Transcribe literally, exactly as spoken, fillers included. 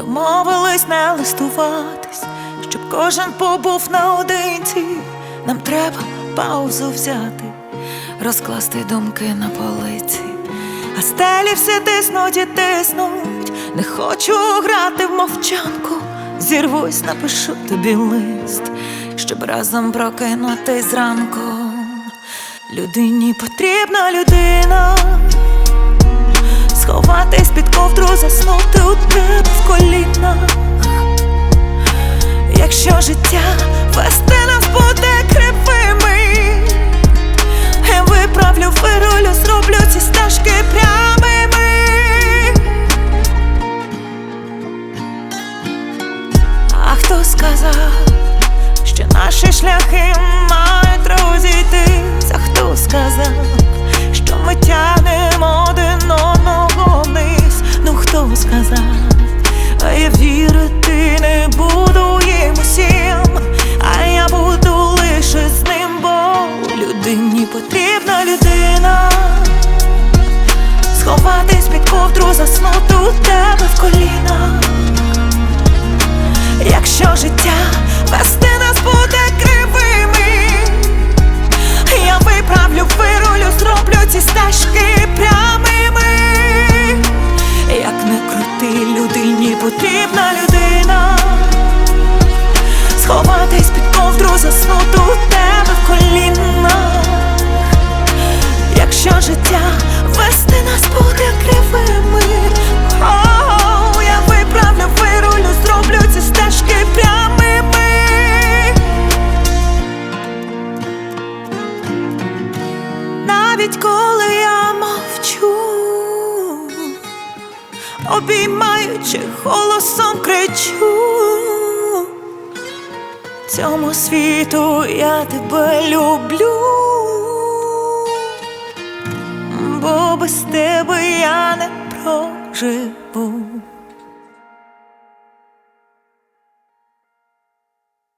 Домовились не листуватись, щоб кожен побув наодинці. Нам треба паузу взяти, розкласти думки на полиці. А стелі всі тиснуть і тиснуть. Не хочу грати в мовчанку. Зірвусь, напишу тобі лист, щоб разом прокинутись зранку. Людині потрібна людина, сховатись під ковдру, заснути у тебе в колінах. Якщо життя вести нас буде кривими, я виправлю, вирулю, зроблю ці стежки прямими. А хто сказав, що наші шляхи мають розійтись? А хто сказав, що ми тянемо один одного вниз? Ну хто сказав? А я вірити не буду їм усім, а я буду лише з ним, бо людині потрібна людина, сховатись під ковдру, заснути у тебе в колінах. Якщо життя вести нас буде кривими, я виправлю, вирулю, зроблю ці стежки прямими. Як не крути, людині потрібна людина, сховатись під ковдру, заснути у тебе в колінах. Якщо життя вести нас буде кривими, о, я виправлю, вирулю, зроблю ці стежки прямими. Навіть коли я мовчу, обіймаючи, голосом кричу: цьому світу я тебе люблю, бо без тебе я не проживу.